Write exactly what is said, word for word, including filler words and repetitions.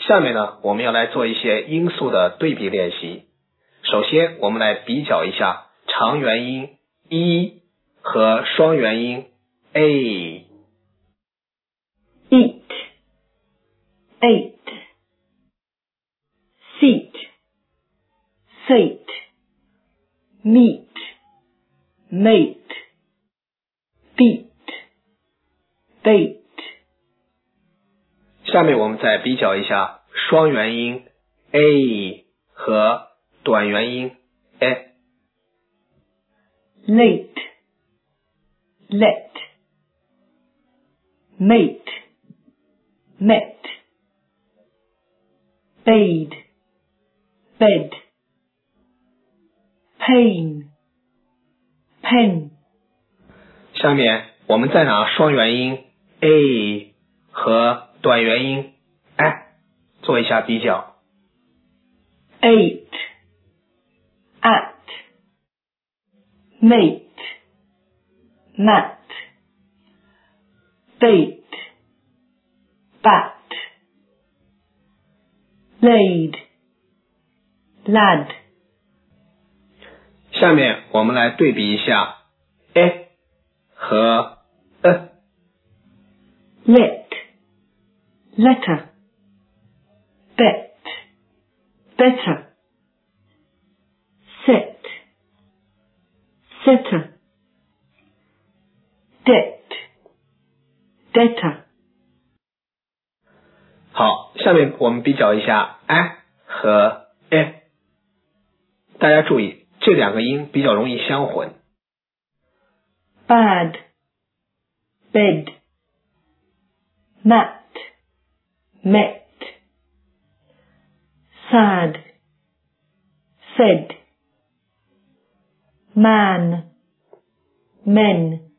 下面呢，我们要来做一些音素的对比练习。首先，我们来比较一下长元音 e 和双元音 a。 eat, ate, seat, sate, meet, mate, beat, bait。 下面我们再比较一下双元音 a 和短元音 e。 late, let, mate, met, bade, bed, pain, pen。 下面我们再拿双元音 a 和短元音 e 做一下比较。 ate, at, mate, mat, bait, bat, laid, lad。 下面我们来对比一下 e 和 e。 lit, letter, bet, better, set, setter, debt, debtor。 好，下面我们比较一下 i 和 e。 大家注意，这两个音比较容易相混。 bad, bed, mat, met, sad, said, man, men,